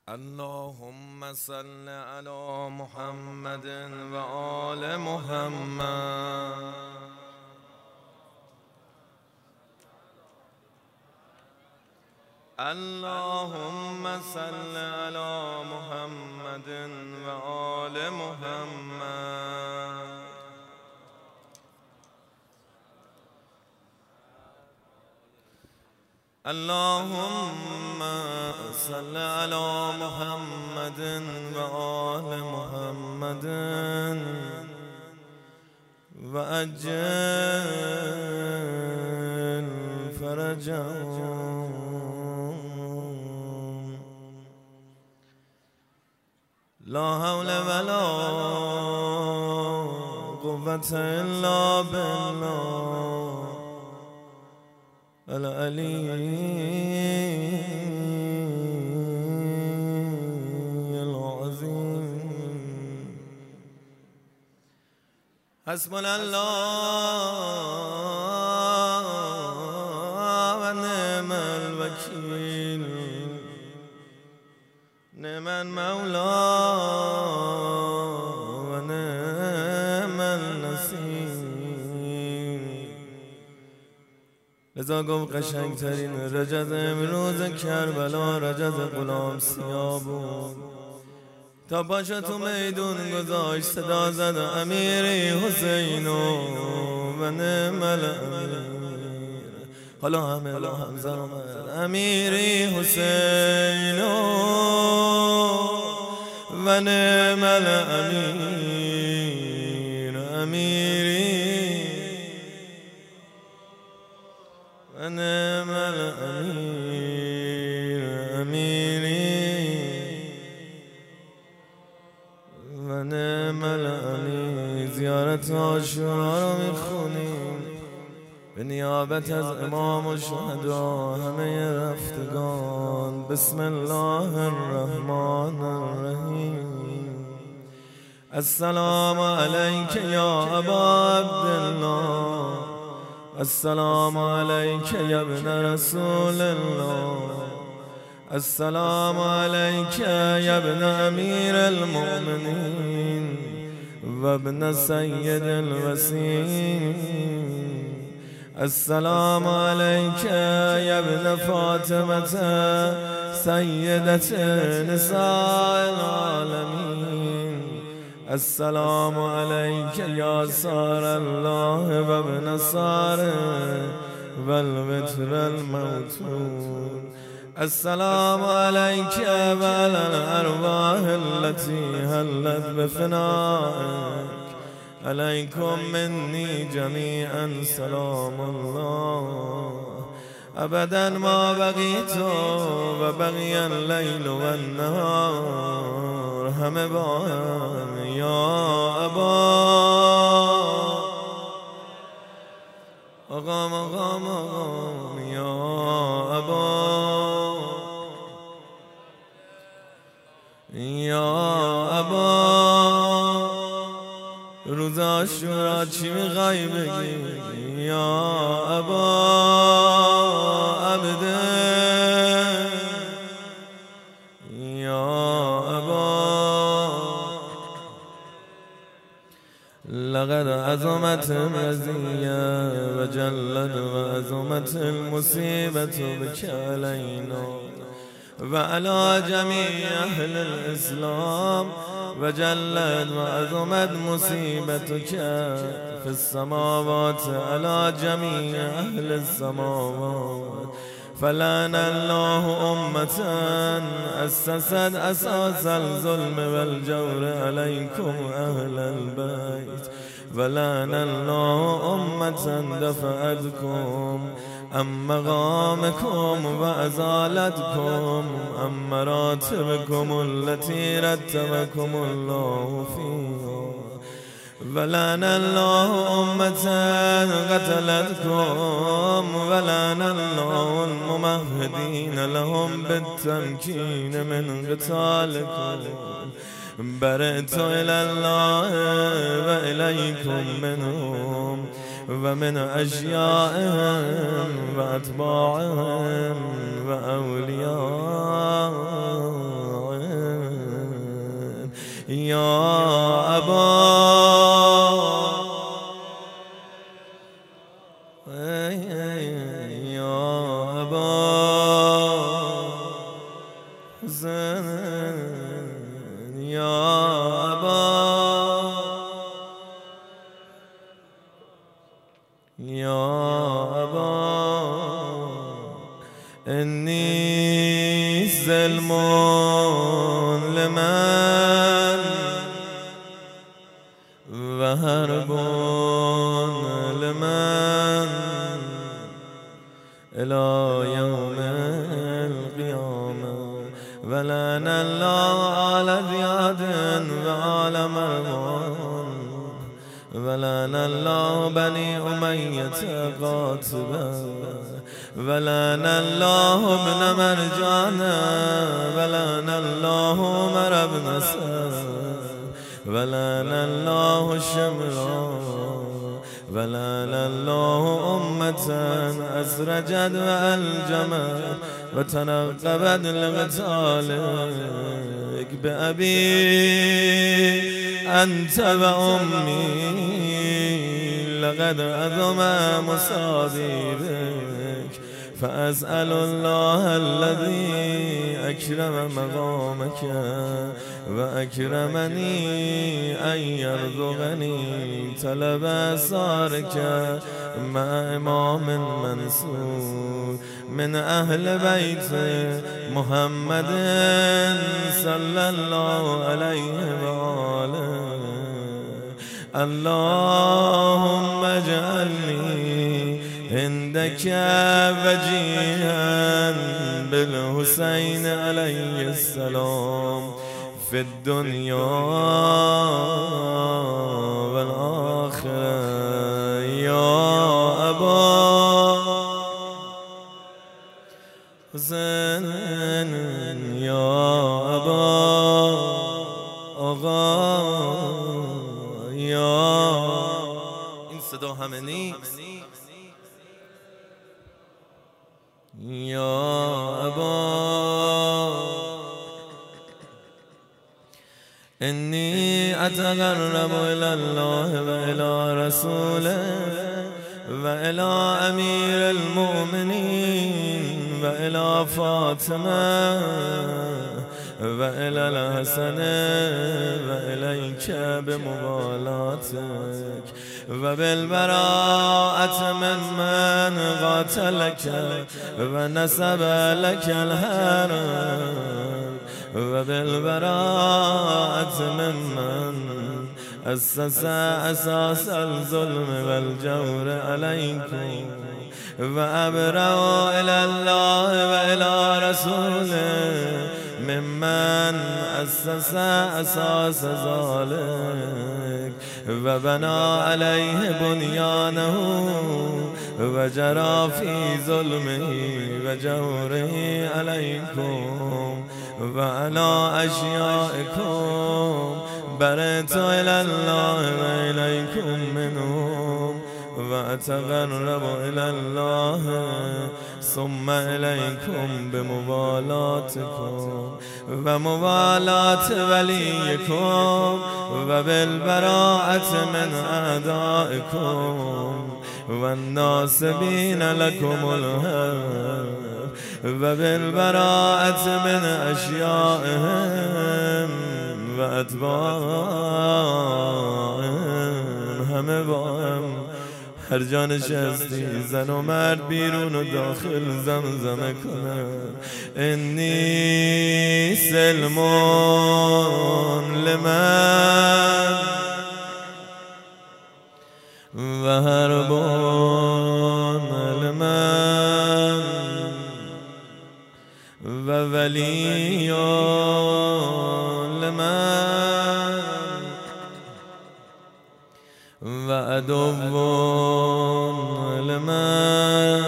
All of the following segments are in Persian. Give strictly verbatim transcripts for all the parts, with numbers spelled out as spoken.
اللهم صل على محمد و آل محمد. اللهم صل على محمد و آل محمد. اللهم صل على محمد و آل محمد و عجل فرجهم. لا حول ولا قوة إلا بالله العلی العظیم. حسبنا الله و نعم الوکیل، نعم المولا و نعم النصیر. لذا گفت قشنگترین رجز امروز کربلا رجز غلام سیاه بود. تا پاشا تو میدون گذاشت صدا زد امیری حسینو و نعم الامیر. حالا همه لا همزه رو من امیری حسینو و نعم الامیر. امیری و نعم الامیر. امیری و نعم الامیر. زیارت عاشورا رو میخونیم به نیابت از امام و شهدا همه رفتگان. بسم الله الرحمن الرحیم. السلام علیک یا ابا عبدالله، السلام علیک یا ابن رسول الله، السلام علیک یا ابن امیر المؤمنین و ابن سید الوسیم. السلام علیک یا ابن فاطمه سیدت نساء العالمین. السلام علیک یا سار الله و ابن سار و الوتر الموتور. السلام علیک و علی الارواح التي هلت بفنائک. علیکم منی جمیعا سلام الله ابدا ما بقیت و بقی اللیل و النهار. همه با هم یا ابا آقام آقام آقام یا ابا یا ابا. روز عاشورا چی میخوای بگی یا ابا عبده یا ابا. لقد عظمت المزیه و جلد و عظمت المصیبت بک علینا و علی جمیع اهل الاسلام و جلد و عظمت مصیبتک فی السماوات علی جمیع اهل السماوات. فلعن الله امتا اسست اساس الظلم والجور علیکم اهل البیت. ولعن الله امتا دفعتکم ام مقامکم و ازالتکم ام مراتبکم التي رتبکم الله فیها. ولعن الله امتا قتلتکم ولعن الله الممهدین لهم بالتمکین من قتالکم. برئت الى الله و الیکم منهم و من اشیائهم و اتباعهم و اولیائهم. يا أبا يا أبا حسين يا أبا يا أبا إني سلم لمن وهرب لمن إلى يوم القيامة ولعن الله على زياد وعلى مروان ولعن الله بني أمية قاتبا ولعن الله ابن مرجان ولعن الله عمر بن سعد ولعن الله الشمران ولعن الله أمة أسرجت وألجمت وتنقبت لقتالك بأبي أنت وأمي لقد أذم مصابيبك فأسأل الله الذي أكرم مقامك وأكرمني أن يرزقني طلب أسرارك مع إمام منصور من أهل بيت محمد صلى الله عليه وآله. اللهم اجعلني عندك وجيها بالحسين عليه السلام في الدنيا والآخرة يا أبا حسين يا أبا آقا یا این صدا همه نیست یا ابا انی اتقرب الى الله و الى رسوله و الى امیر المؤمنین و الى فاطمه و الى الحسن و الیک بموالاتک و بالبراءة من من قاتلك و نسب لك الحرام و بالبراءة من من أسس أساس الظلم والجور عليكم و أبرأ إلى الله و إلى رسوله ممن أسس أساس ذلك و بنا عليه بنيانه و جرى في ظلمه و جوره عليكم و على أشيائكم برئت إلى الله و إليكم منهم و أتقرب إلى الله ثم إليكم بموالاتكم و موالات وليكم و بالبراءة من أعدائكم والناصبين لكم الحرب و بالبراءة من أشيائهم و أتباعهم همه با هم هر جا نشستی زن و مرد بیرون و داخل زمزمه کنه انی سلمون لمن و هربون لمن و ولیون لمن و عدوون لمن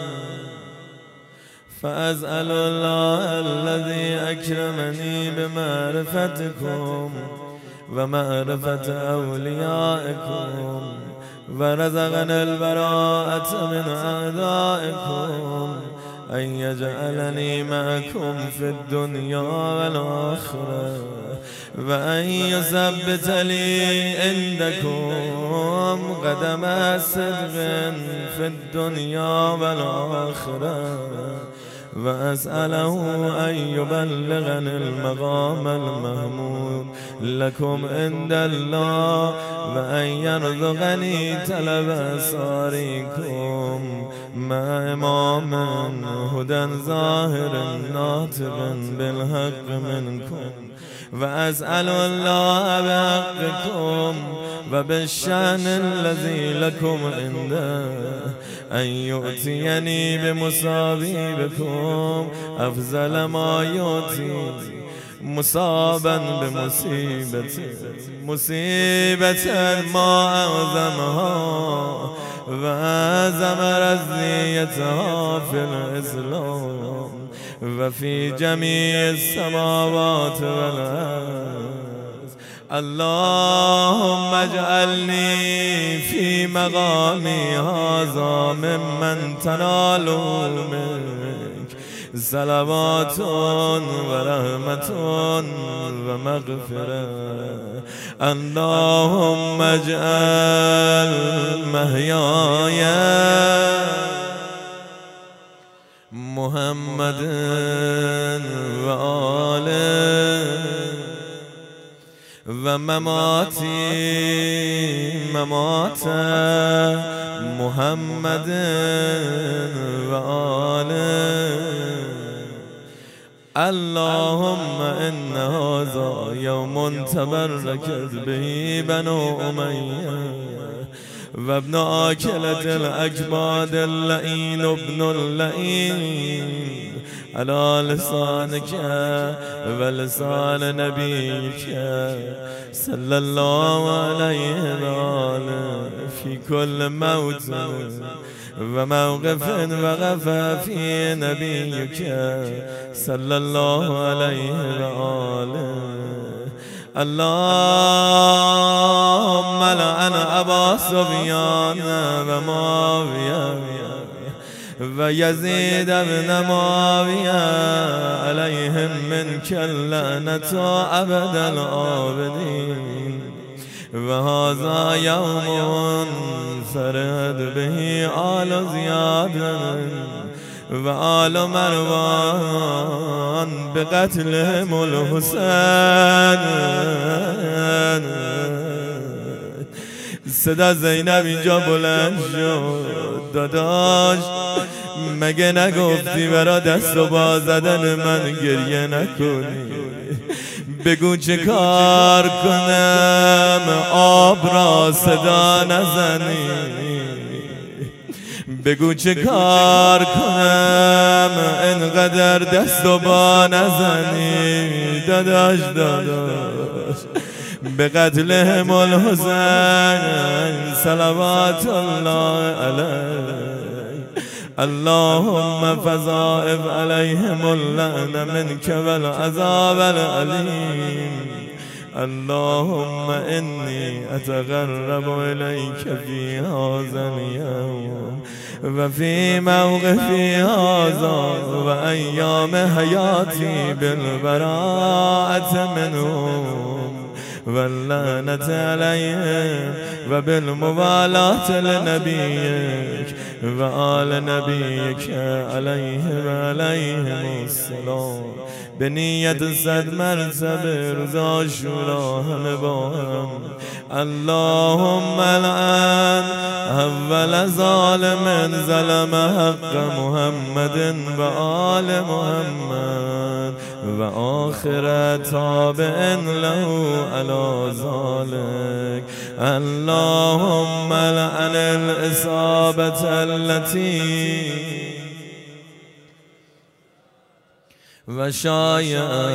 فأسأل الله الذي أكرمني بمعرفتكم ومعرفة أوليائكم ورزقنا البراءة من أعدائكم أن يجعلني معكم في الدنيا والآخرة وأن يثبت لي عندكم قدم صدق في الدنيا والآخرة وأسأله أن يبلغني المقام المحمود لكم عند الله وأن يرزقني طلب صاريكم مع إمام هدى ظاهر ناطق بالحق منكم وأسأل الله بحقكم وبالشأن الذي لكم عنده أن يؤتيني بمصابي بكم أفضل ما يؤتي مصابا بمصيبة مصيبة ما أعظمها وأعظم رزيتها في الإسلام وفي جميع السماوات والأرض. اللهم اجعلني في مقامي هذا ممن تنال منك صلوات ورحمة ومغفرة. اللهم اجعل محياي محمد وآله ومماتي ممات محمد وآله. اللهم إن هذا يوم تبركت به بنو أمية وابن آكلة الأكباد اللئين ابن اللئين على لسانك ولسان نبيك صلى الله عليه وآله في كل موت وموقف وقف فيه نبيك صلى الله عليه وآله. اللهم لعن أبا سفيان ومعاوية ويزيد بن معاوية عليهم منك اللعنة أبد الآبدين. وهذا يوم فرد به آل زياد وآل مروان بقتلهم الحسين. صدا زینب اینجا بلند شد. داداش مگه نگفتی برا دست و با زدن من گریه نکنی؟ بگو چه کار کنم آب را صدا نزنی؟ بگو چه کار کنم انقدر دست و با نزنی؟ داداش داداش به قتلهم الحسین صلوات الله علیه. اللهم فضائف عليهم اللعن منك والعذاب الأليم. اللهم إني أتقرب إليك في هذا اليوم وفي موقفي هذا وأيام حياتي بالبراءة منهم واللعنة عليهم وبالموالاة لنبيك وآل نبيك عليه وعليهم السلام. بنية صد مرتبه روز عاشورا همه با هم. اللهم لعن اول ظالم ظلم حق محمد و آل محمد و آخر تابع له على ذلك. اللهم لعن الإصابة التي وشايعا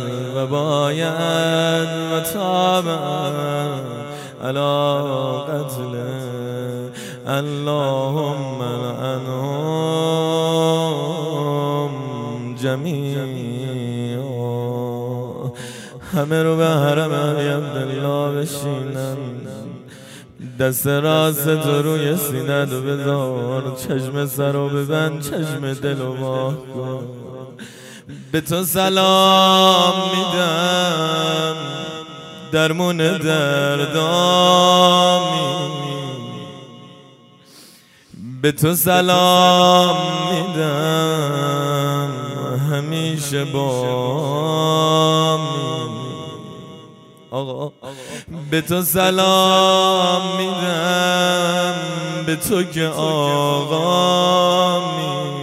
وبايعا وتابعا على قتله. اللهم لعنهم جميعا. همه رو به حرم عبدالله بشینن، دست راست تو روی سینه رو بذار، چشم سر رو ببند، چشم دل رو واه کن. به تو سلام میدم درمون دردامی، به تو سلام میدم همیشه بامی. آقا به تو سلام میدم، به تو که آقامی،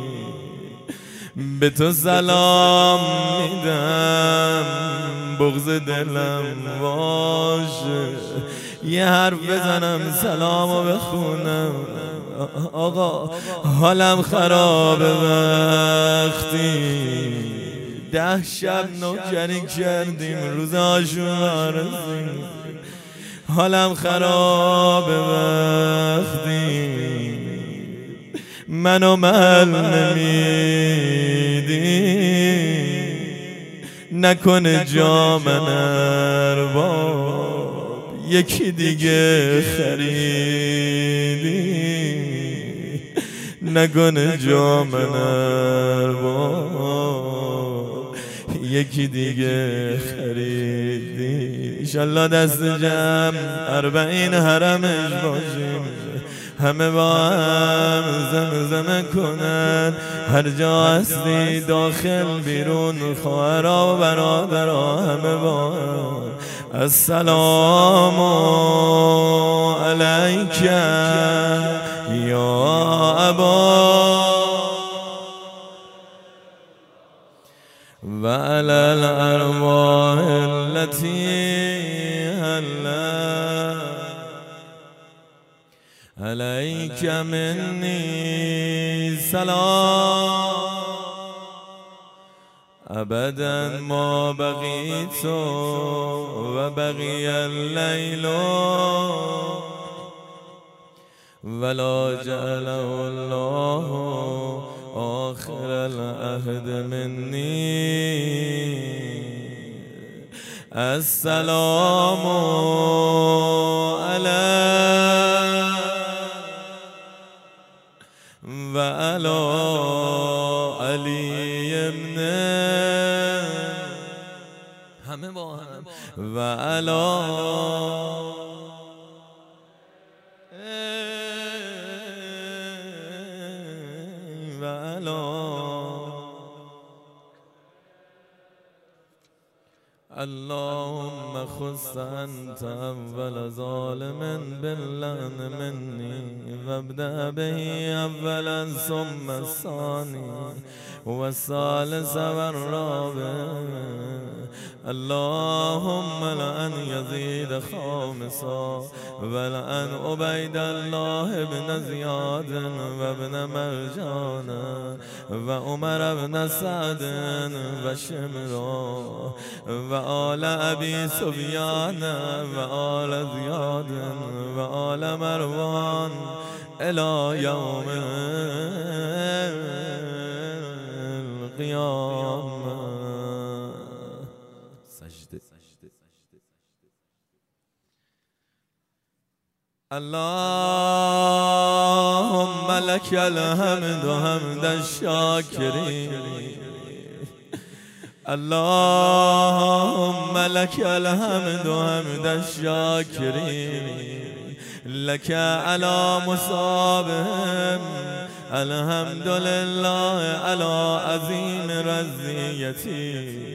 به تو سلام میدم بغض دلم باشه، یه حرف بزنم سلامو بخونم. آقا حالم خرابه وقتی ده شب نوکری کردیم روز عاشورا رسید. حالم خرابه وقتی منو مل نمیدی، نکنه جا من ارباب یکی دیگه خریدی، نکنه جا من ارباب یکی دیگه خریدی. انشالله دست جمع اربعین حرمش باشیم، همه با هم زمزمه کنن، هر جا هستی داخل بیرون، خواهرها و برادرها همه با هم. السلام علیک یا ابا و علی الارواح التي هلت علیک منی سلام ابدا ما بقیت و بقی اللیل ولا جعله الله آخر العهد منی. السلام علیک و علی علی ابن همه با هم و علی و علی اللهم خص انت اول ظالم باللعن مني وابدأ به اولا ثم الثاني والثالث والرابع. اللهم لعن يزيد خامسا ولعن عبيد الله بن زياد وابن مرجان وعمر بن سعد وشمرا وآل أبي سفيان وآل زياد وآل مروان إلى يوم القيامة. سجد. اللهم لك الحمد حمد الشاكرين، اللهم لك الحمد حمد الشاكرين، لك على مصابهم الحمد لله على عظيم رزيتي.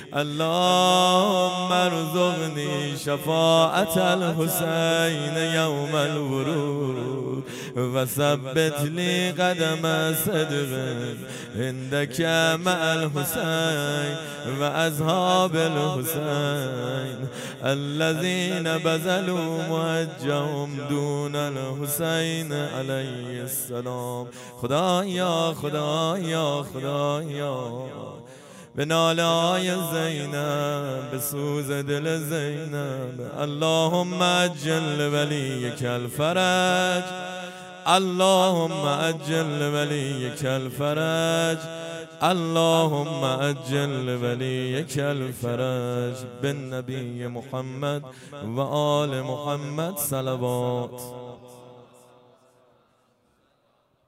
اللهم ارزقني شفاعة الحسين يوم الورود وثبت لي قدم صدق عندك مع الحسين وأصحاب الحسين الذين بذلوا مهجهم دون الحسين عليه السلام. خدایا خدایا خدایا به ناله های زینب، به سوز دل زینب، اللهم عجل ولیک الفرج اللهم اجل وليك الفرج، اللهم اجل وليك الفرج. بالنبي محمد و آل محمد صلوات.